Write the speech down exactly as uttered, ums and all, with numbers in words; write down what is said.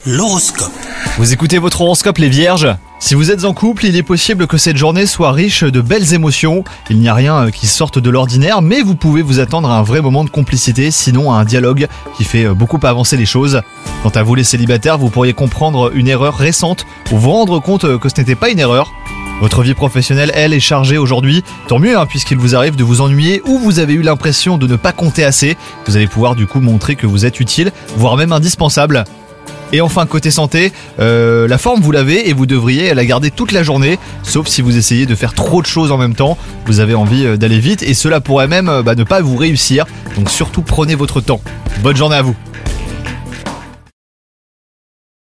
L'horoscope. Vous écoutez votre horoscope les vierges ? Si vous êtes en couple, il est possible que cette journée soit riche de belles émotions. Il n'y a rien qui sorte de l'ordinaire, mais vous pouvez vous attendre à un vrai moment de complicité, sinon à un dialogue qui fait beaucoup avancer les choses. Quant à vous les célibataires, vous pourriez comprendre une erreur récente ou vous rendre compte que ce n'était pas une erreur. Votre vie professionnelle, elle, est chargée aujourd'hui. Tant mieux, hein, puisqu'il vous arrive de vous ennuyer ou vous avez eu l'impression de ne pas compter assez. Vous allez pouvoir du coup montrer que vous êtes utile, voire même indispensable. Et enfin, côté santé, euh, la forme vous l'avez et vous devriez la garder toute la journée, sauf si vous essayez de faire trop de choses en même temps. Vous avez envie d'aller vite et cela pourrait même bah, ne pas vous réussir. Donc surtout prenez votre temps. Bonne journée à vous.